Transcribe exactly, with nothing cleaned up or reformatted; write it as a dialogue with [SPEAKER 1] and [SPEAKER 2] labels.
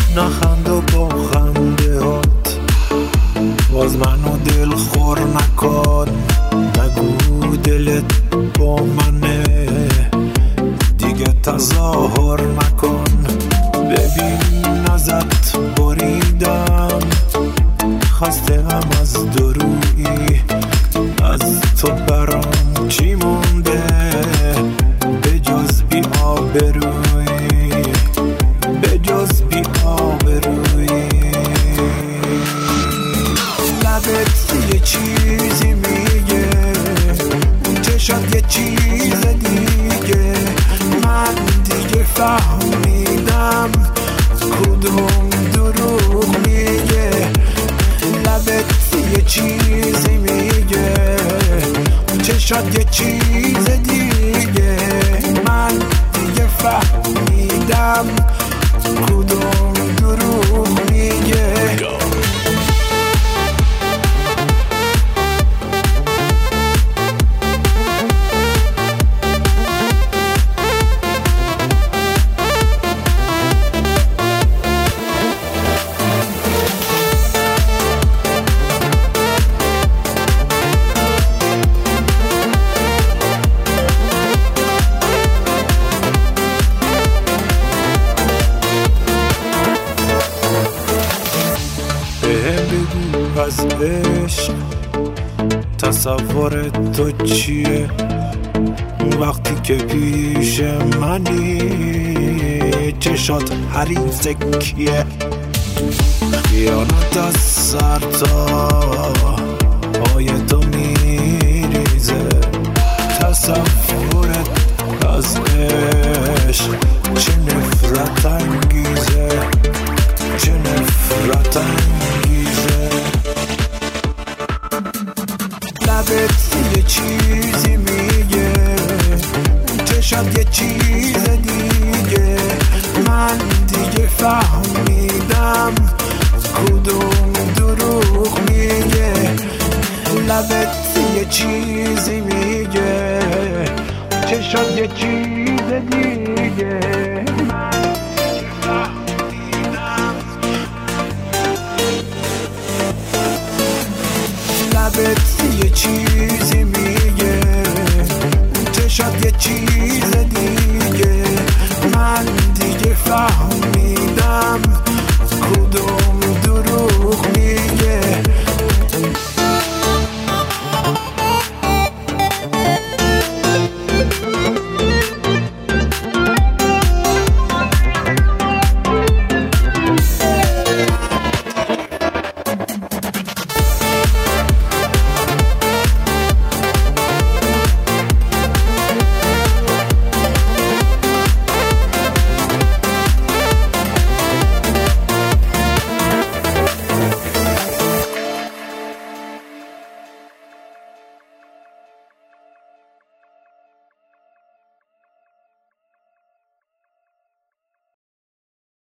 [SPEAKER 1] نخند و با خنده هات باز منو دل خور نکن، نگو دلت با منه دیگه تظاهر نکن. ببین ازت بریدم، خستم از درویی، از تو برام چی مونده به جز بی آبرویی، به جز بی آبرویی. لبت یه چیزی میگه، چشات یه چیز دیگه، من دیگه فهمیدم کدوم دروغ میگه. لبت یه چیزی میگه، چشات یه چیز دیگه، من دیگه فهمیدم کدوم دروغ میگه. از عشق تصور تو چیه وقتی که پیش منی؟ چشات حریف کیه؟ خیانت از سر تا پای تو میریزه، تصورت از عشق چه نفرت انگیزه، چه نفرت انگیزه. لبت یه چیزی میگه، چشات یه چیز دیگه، من دیگه فهمیدم کدوم دروغ میگه. لبت یه چیزی میگه، چشات یه چیز دیگه، من دیگه فهمیدم. لبت یه چیزی میگه، چشات یه چیز دیگه،